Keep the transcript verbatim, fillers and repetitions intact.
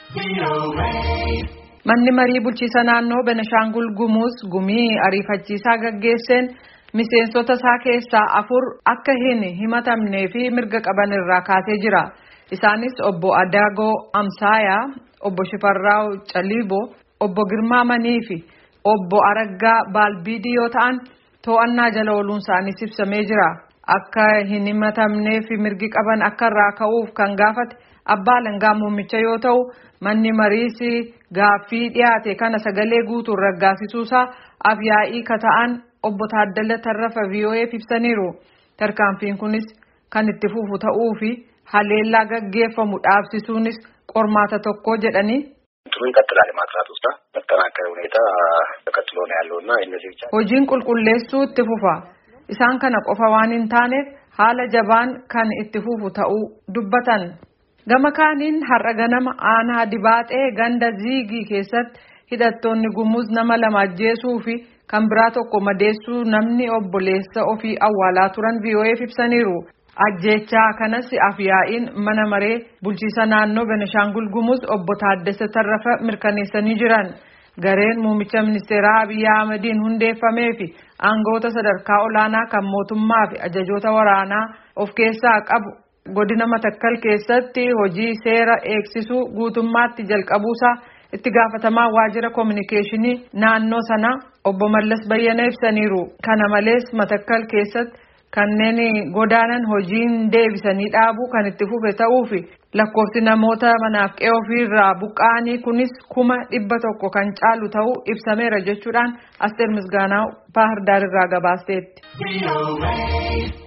Manni marii bulchiisa naannoo Benishangul Gumuz gumii ariifachiisaa gaggeesseen miseensota isaa keessaa afur akka hin himatamnee fi mirga qaban irraa kaasee jira. Isaanis obbo Adagoo Amsaayaa, obbo Shifarraaw Caliiboo, obbo Girmaa Manii fi obbo Araggaa Baalbiidii yoo ta'an to'annaa jala ooluun isaanii ibsamee jira. Akka hin himatamnee fi mirgi qaban akka irraa ka'uuf kan gaafate abbaa alangaa muummicha yoo ta'u manni mariisi gaaffii dhiyaate kana sagalee guutuun raggaasisuusaa afyaa'ii kata'an obbo Taaddala Tarrafa V O F ibsaniiru. Tarkaanfiin kunis kan itti fufu ta'uu fi haleellaa gaggeeffamu dhaabsisuunis qormaata tokko jedhanii hojiin qulqulleessuu itti fufa. Isaan kana qofa waan hin taaneef haala jabaan kan itti fufu ta'uu dubbatan. Gama kaaniin har'a ganama aanaa Dibaaxee ganda Ziigii keessatti hidhattoonni Gumuz nama lama ajjeesuu fi kan biraa tokko madeessuu namni obboleessa ofii awwaalaa turan V O F ibsaniiru. Ajjechaa kanas afyaa'iin mana maree bulchiisa naannoo Benishangul Gumuz obbo Taaddasa Tarrafa mirkaneessanii jiran. Gareen muummicha ministeeraa Abiy Ahmediin hundeeffamee fi aangawoota sadarkaa olaanaa kan mootummaa fi ajajoota waraanaa of keessaa qabu godina Matakkal keessatti hojii seera eegsisuu guutummaatti jalqabuusaa itti gaafatamaa waajjira kominikeeshinii naannoo sanaa obbo Mallas Bayyana ibsaniiru. Kana malees Matakkal keessatti kanneen godaanan hojiin deebisanii dhaabuu kan itti fufe ta'uu fi lakkoofsi namoota manaaf qe'ee ofiirraa buqqa'anii kunis kuma dhibba tokko kan caalu ta'uu ibsameera jechuudhaan Asteer Misgaanaa Baahir Daar irraa gabaasteetti.